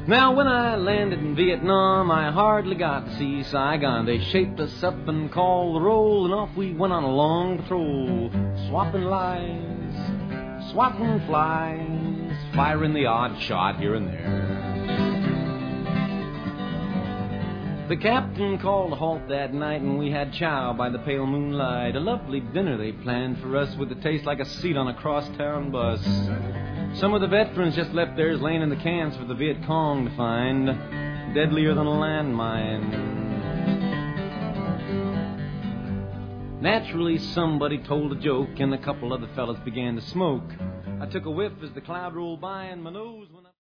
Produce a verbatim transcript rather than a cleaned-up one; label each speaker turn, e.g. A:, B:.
A: Now, when I landed in Vietnam, I hardly got to see Saigon. They shaped us up and called the roll, and off we went on a long patrol, swapping lies, swatting flies, firing the odd shot here and there. The captain called a halt that night, and we had chow by the pale moonlight. A lovely dinner they planned for us with a taste like a seat on a crosstown bus. Some of the veterans just left theirs laying in the cans for the Viet Cong to find, deadlier than a landmine. Naturally, somebody told a joke, and a couple other fellas began to smoke. I took a whiff as the cloud rolled by, and my nose went...